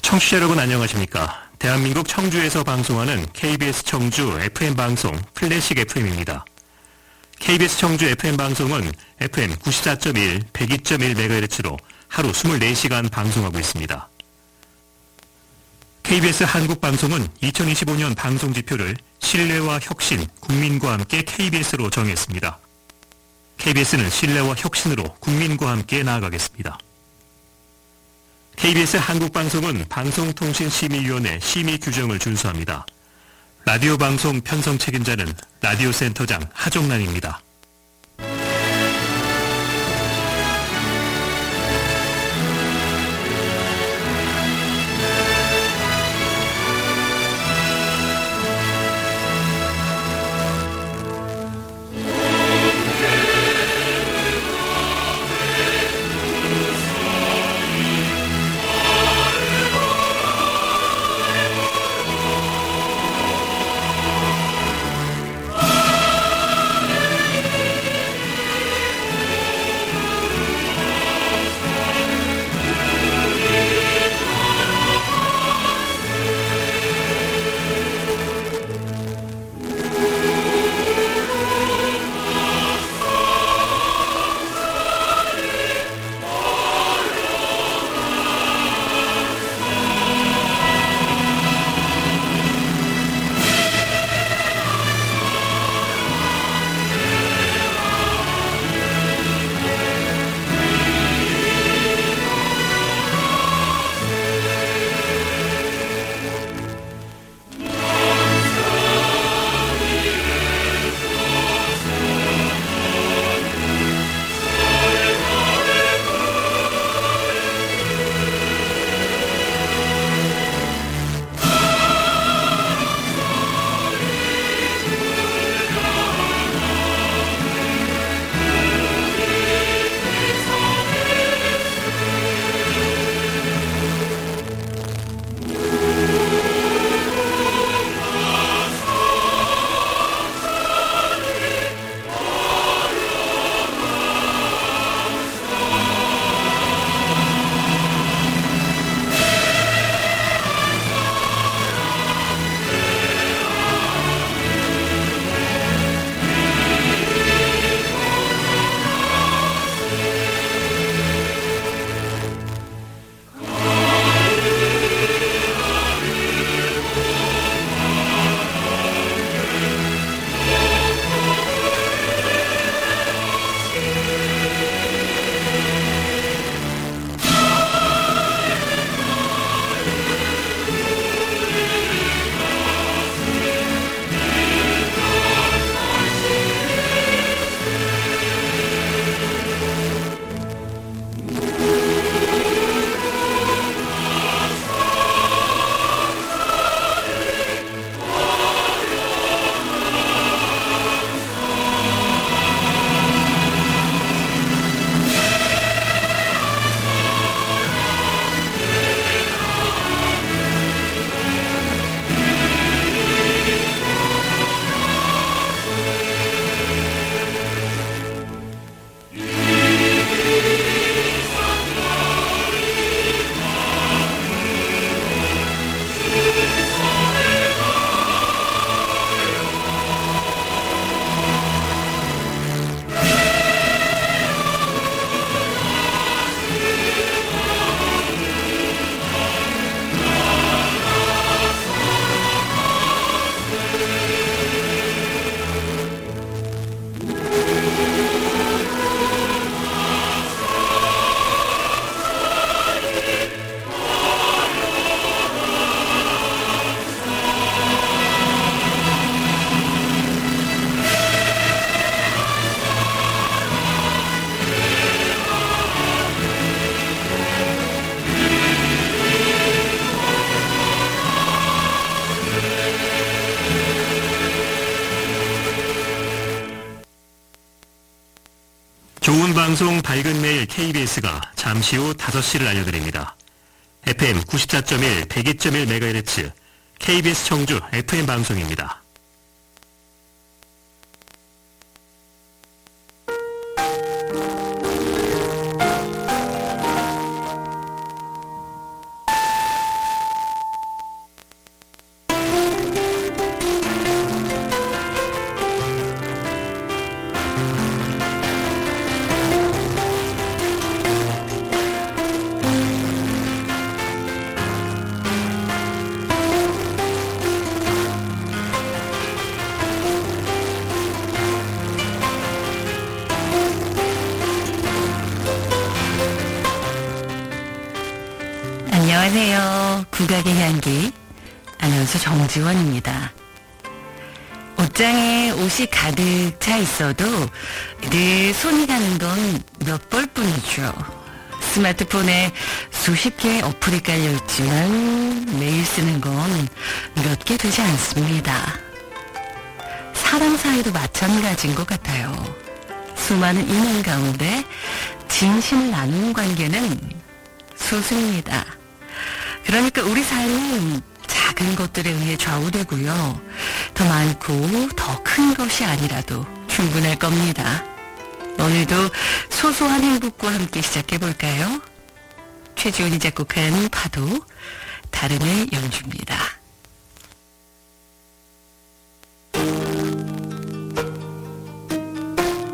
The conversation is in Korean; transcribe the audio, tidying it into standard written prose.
청취자 여러분 안녕하십니까? 대한민국 청주에서 방송하는 KBS 청주 FM방송 클래식 FM입니다. KBS 청주 FM방송은 FM 94.1, 102.1MHz로 하루 24시간 방송하고 있습니다. KBS 한국방송은 2025년 방송지표를 신뢰와 혁신, 국민과 함께 KBS로 정했습니다. KBS는 신뢰와 혁신으로 국민과 함께 나아가겠습니다. KBS 한국방송은 방송통신심의위원회 심의 규정을 준수합니다. 라디오 방송 편성 책임자는 라디오센터장 하종란입니다. 좋은 방송 밝은 매일 KBS가 잠시 후 5시를 알려드립니다. FM 94.1, 102.1MHz KBS 청주 FM 방송입니다. 국악의 향기, 아나운서 정지원입니다. 옷장에 옷이 가득 차 있어도 내 손이 가는 건 몇 벌뿐이죠. 스마트폰에 수십 개의 어플이 깔려있지만 매일 쓰는 건 몇 개 되지 않습니다. 사람 사이도 마찬가지인 것 같아요. 수많은 인연 가운데 진심을 나누는 관계는 소수입니다. 그러니까 우리 삶은 작은 것들에 의해 좌우되고요. 더 많고 더 큰 것이 아니라도 충분할 겁니다. 오늘도 소소한 행복과 함께 시작해볼까요? 최지원이 작곡한 파도, 다름의 연주입니다.